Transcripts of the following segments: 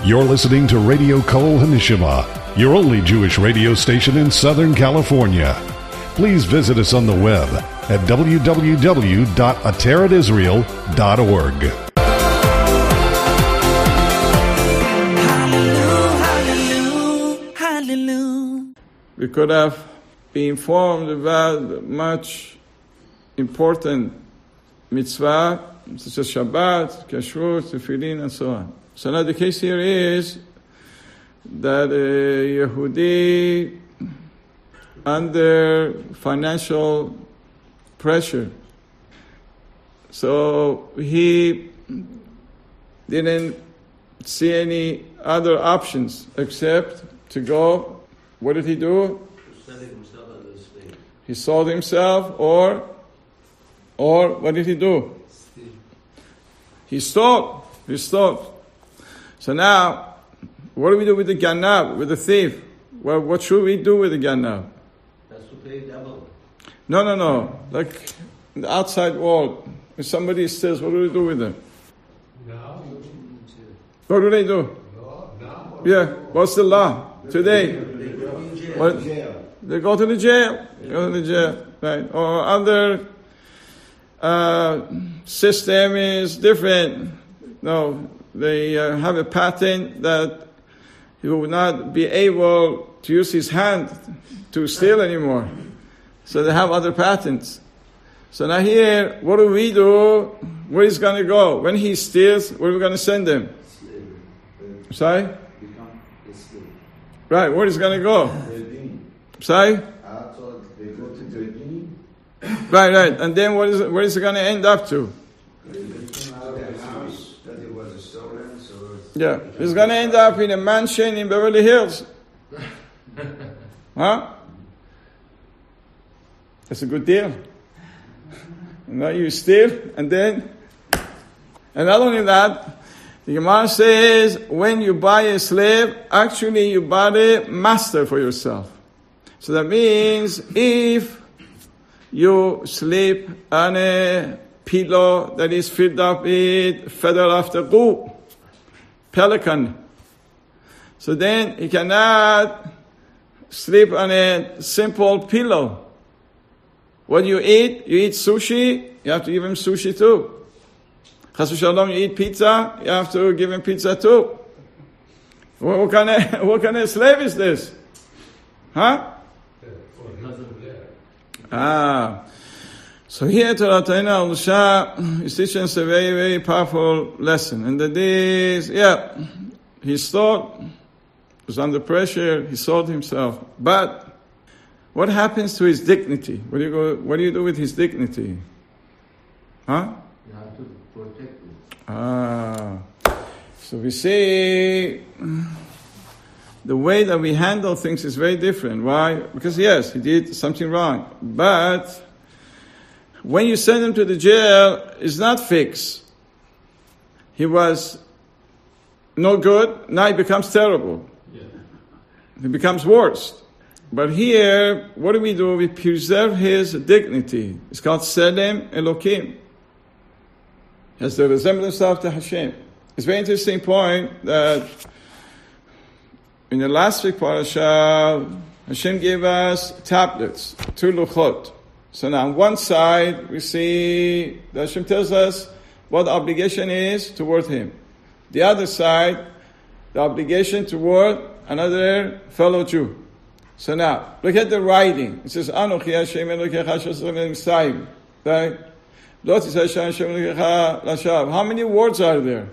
You're listening to Radio Kol Hanishima, your only Jewish radio station in Southern California. Please visit us on the web at www.ateradisrael.org. Hallelujah, hallelujah. We could have been informed about much important mitzvah, such as Shabbat, Kashrut, Tefillin, and so on. So now the case here is that a Yehudi, under financial pressure, so he didn't see any other options except to go. What did he do? Selling himself as a slave. He sold himself, or what did he do? He stole. So now, what do we do with the ganab, with the thief? Well, what should we do with the ganab? That's to pay double. No. Like in the outside world, if somebody steals, what do we do with them? No. What do they do? No. Yeah, what's the law today? They go in jail. What? They go to the jail. Right? Or other system is different. No, they have a patent that he will not be able to use his hand to steal anymore. So they have other patents. So now here, what do we do? Where is he going to go? When he steals, where are we going to send him? Sorry? Right, where is he going to go? Sorry? Right. And then where is he going to end up to? Yeah, he's going to end up in a mansion in Beverly Hills. Huh? That's a good deal. Now you steal, and not only that, the Gemara says, when you buy a slave, actually you buy a master for yourself. So that means if you sleep on a pillow that is filled up with feather of the gu, pelican, so then he cannot sleep on a simple pillow. What do you eat? You eat sushi, you have to give him sushi too. Chas v'shalom, you eat pizza, you have to give him pizza too. What kind of slave is this? Huh? So here Torah Taina Al-Shah is teaching us a very, very powerful lesson. And that is, he stole, was under pressure, he sold himself. But what happens to his dignity? What do you do with his dignity? Huh? You have to protect it. So we see the way that we handle things is very different. Why? Because yes, he did something wrong. But when you send him to the jail, it's not fixed. He was no good, now he becomes terrible. Yeah. He becomes worse. But here, what do? We preserve his dignity. It's called Selem Elokim. He has the resemblance of the Hashem. It's a very interesting point that in the last week parasha, Hashem gave us tablets, 2 luchot. So now on one side, we see that Hashem tells us what the obligation is toward Him. The other side, the obligation toward another fellow Jew. So now, look at the writing. It says, Anochi Hashem Elokecha Shosem Mitzrayim. Right? Lo tisei Hashem Elokecha Lashav. How many words are there?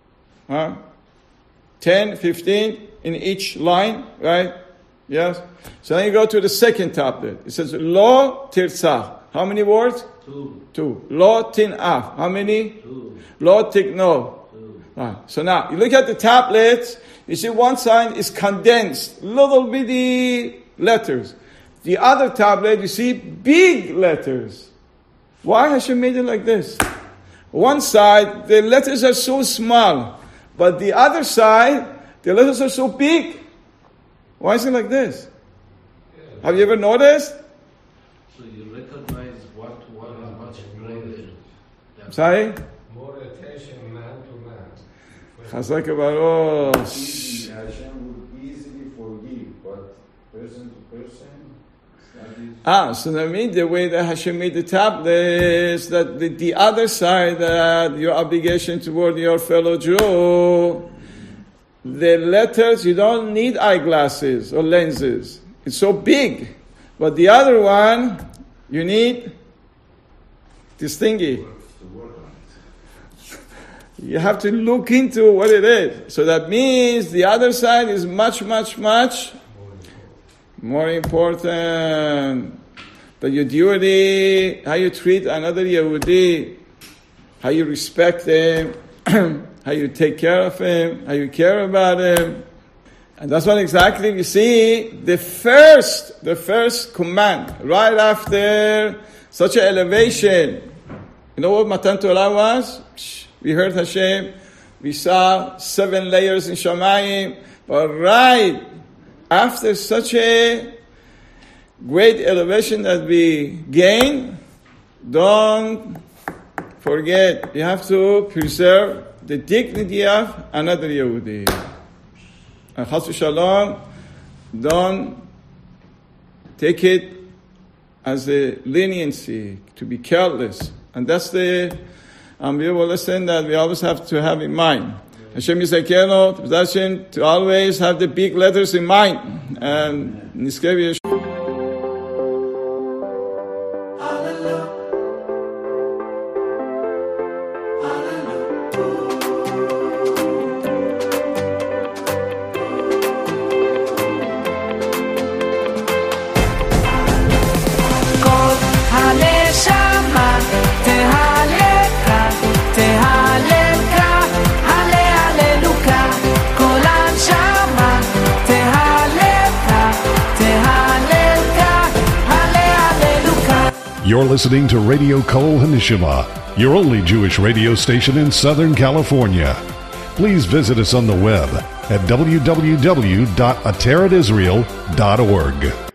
10, 15 in each line, right? Yes? So then you go to the second tablet. It says, Lo Tirzach. How many words? 2. Lo Tin'af. How many? 2. Lo Tikno. 2. Right. So now, you look at the tablets, you see one side is condensed, little bitty letters. The other tablet, you see big letters. Why Hashem made it like this? One side, the letters are so small, but the other side, the letters are so big. Why is it like this? Have you ever noticed? So you recognize what is much greater. Sorry? More attention man to man. Chazak Baruch. Hashem would easily forgive, but person to person, it's not easy. So that means the way that Hashem made the tablets, that the other side, that your obligation toward your fellow Jew, the letters, you don't need eyeglasses or lenses. It's so big. But the other one, you need this thingy. You have to look into what it is. So that means the other side is much, much, much more important. That your duty, how you treat another Yehudi, how you respect him, how you take care of him, how you care about him. And that's what exactly we see the first command, right after such an elevation. You know what Matan Torah was? We heard Hashem, we saw 7 layers in Shamayim, but right after such a great elevation that we gain, don't forget, you have to preserve the dignity of another Yehudi. And Chas v'Shalom, don't take it as a leniency, to be careless. And that's the unbelievable lesson that we always have to have in mind. Hashem Yisrael, possession to always have the big letters in mind. And Niskei You're listening to Radio Kol HaNeshama, your only Jewish radio station in Southern California. Please visit us on the web at www.ateratisrael.org.